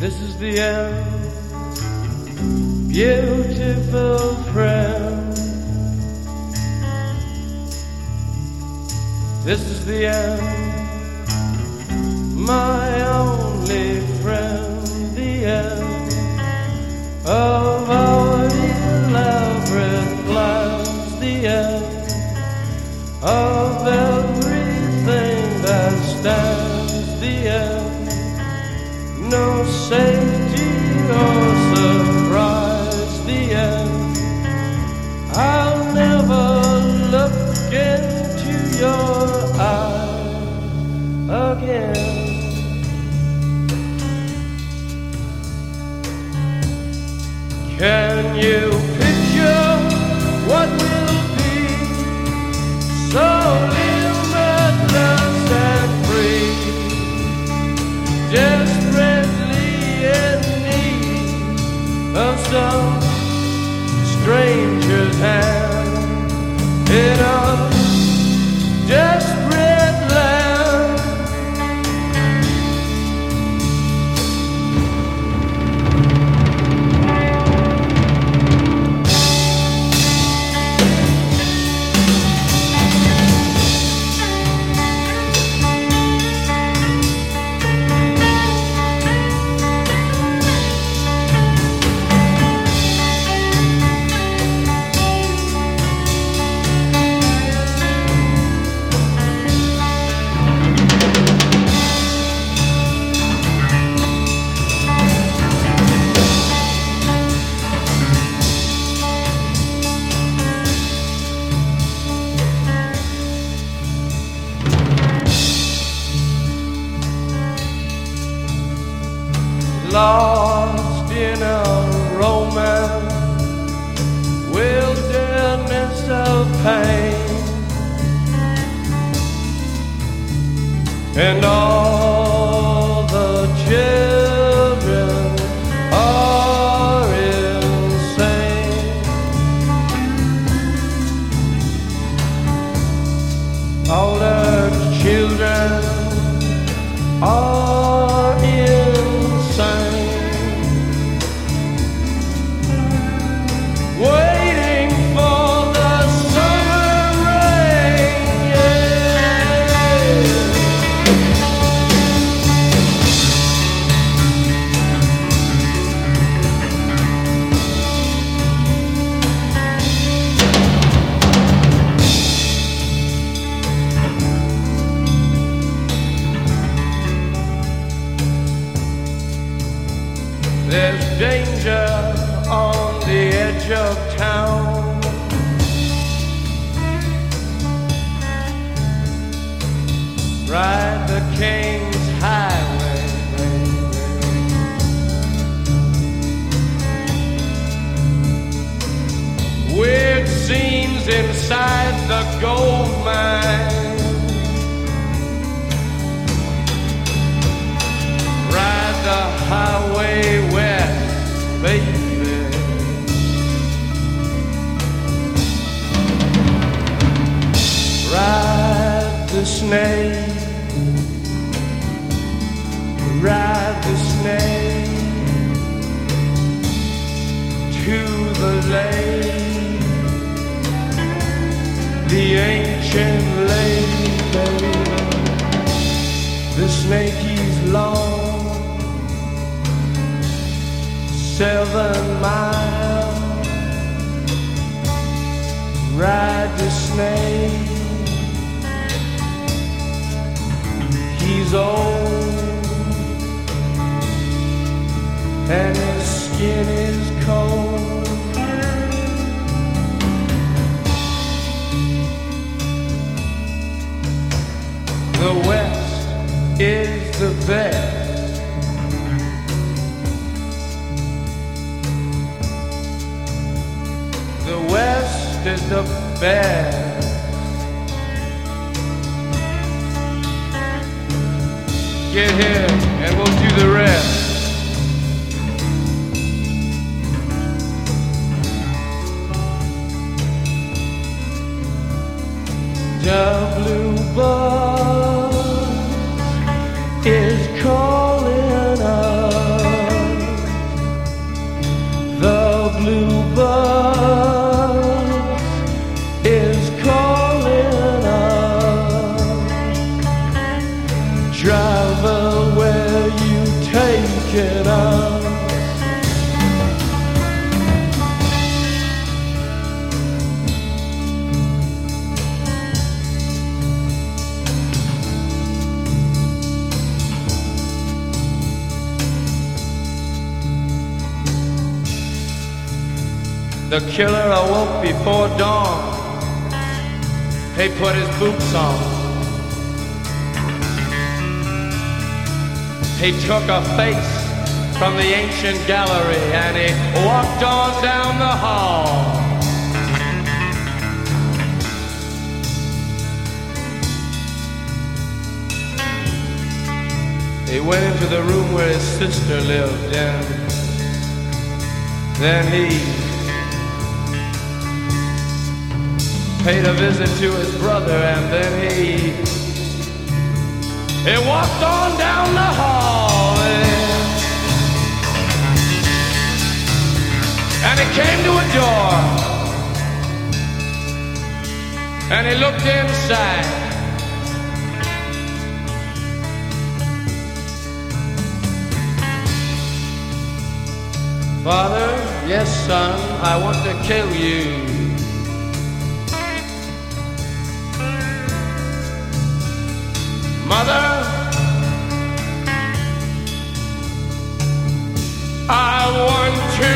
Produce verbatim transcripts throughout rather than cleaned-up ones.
This is the end, beautiful friend. This is the end, my only friend. The end of our elaborate plans. The end of everything that stands. The end, no safety or surprise. The end, I'll never look into your eyes again. Can you picture what will be so limitless and free? Desperately in need of some stranger's hand in a desperate land. Lost in a romance, wilderness of pain, and all the children are insane. All the children are insane. Waiting for the summer rain, yeah. There's danger on the edge of town. Ride the King's Highway, baby. Weird scenes inside the gold mine. Ride the highway west, baby. Ride the snake, ride the snake to the lake, the ancient lake, baby. The snake is long, seven miles. Ride the snake. He's old and his skin is cold. The West is the best. The West is the best. Get here and we'll do the rest. The blue bus is calling us. The killer awoke before dawn. He put his boots on. He took a face from the ancient gallery and he walked on down the hall. He went into the room where his sister lived, and then he paid a visit to his brother, and then he he walked on down the hall, and, and he came to a door, and he looked inside. Father, yes, son, I want to kill you. Mother, I want to.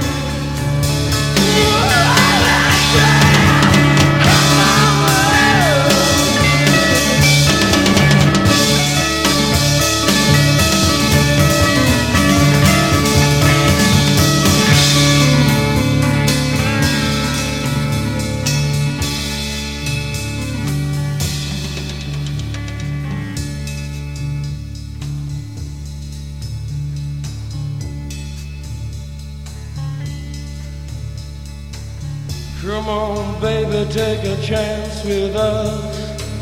Come on, baby, take a chance with us.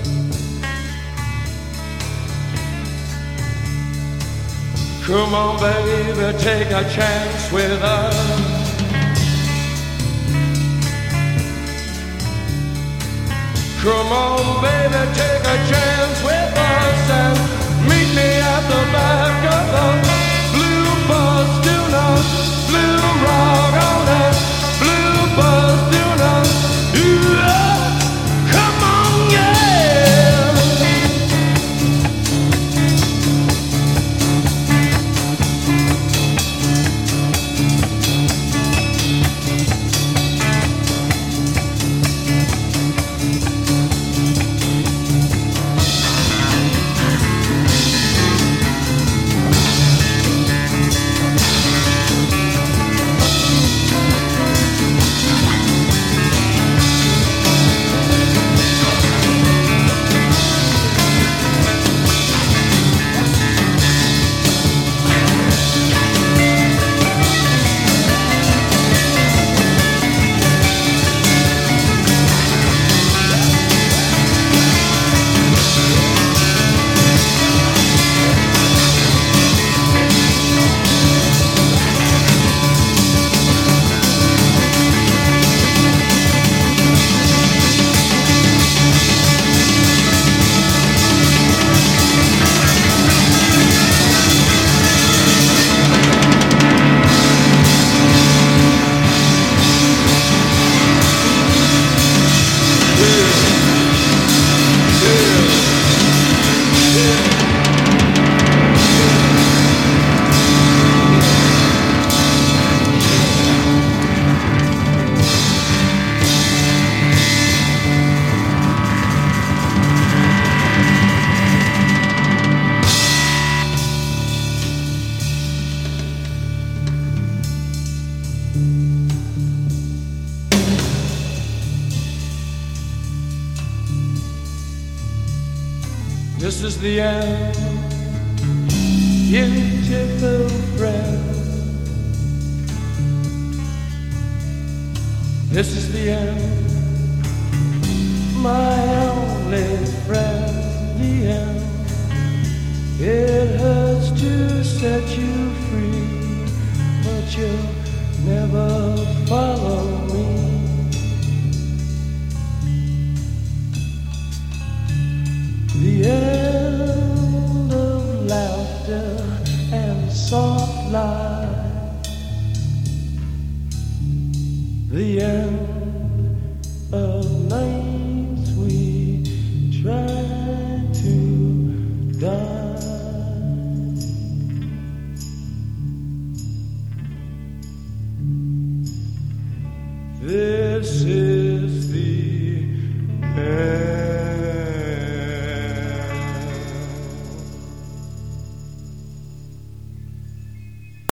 Come on, baby, take a chance with us. Come on, baby, take a chance with us and meet me at the back of the blue bus. Do not blue rock on that blue bus. Do not, ooh, oh, come on, yeah. This is the end, beautiful friend. This is the end, my only friend. The end. It hurts to set you free, but you'll never follow me. The end of laughter and soft light. The end of nights we try to die.